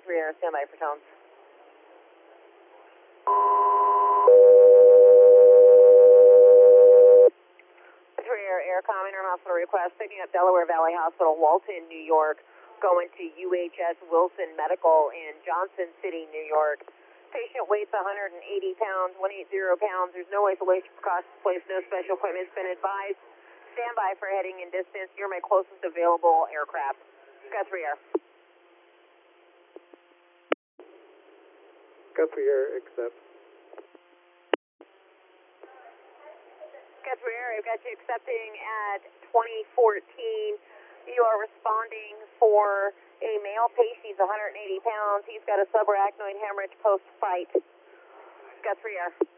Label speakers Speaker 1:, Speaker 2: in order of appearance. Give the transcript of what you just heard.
Speaker 1: Guthrie Air, stand by for tones. Guthrie Air, Aircom, interhospital request, picking up Delaware Valley Hospital, Walton, New York, going to UHS Wilson Medical in Johnson City, New York. Patient weighs 180 pounds, 180 pounds. There's no isolation precautions placed, no special equipment has been advised. Stand by for heading in distance. You're my closest available aircraft. Guthrie Air.
Speaker 2: Guthrie Air, accept.
Speaker 1: Guthrie Air, I've got you accepting at 2014. You are responding for a male patient. He's 180 pounds. He's got a subarachnoid hemorrhage post-fight. Guthrie Air.